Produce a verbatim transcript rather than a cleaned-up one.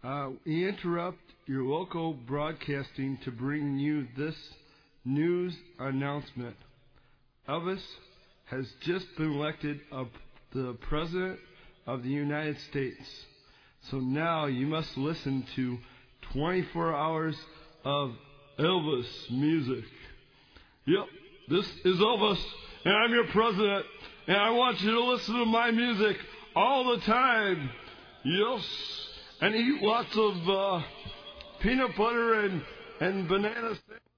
Uh, we interrupt your local broadcasting to bring you this news announcement. Elvis has just been elected a, the President of the United States. So now you must listen to twenty-four hours of Elvis music. Yep, this is Elvis, and I'm your president, and I want you to listen to my music all the time. Yes, and eat lots of uh, peanut butter and, and banana sandwiches.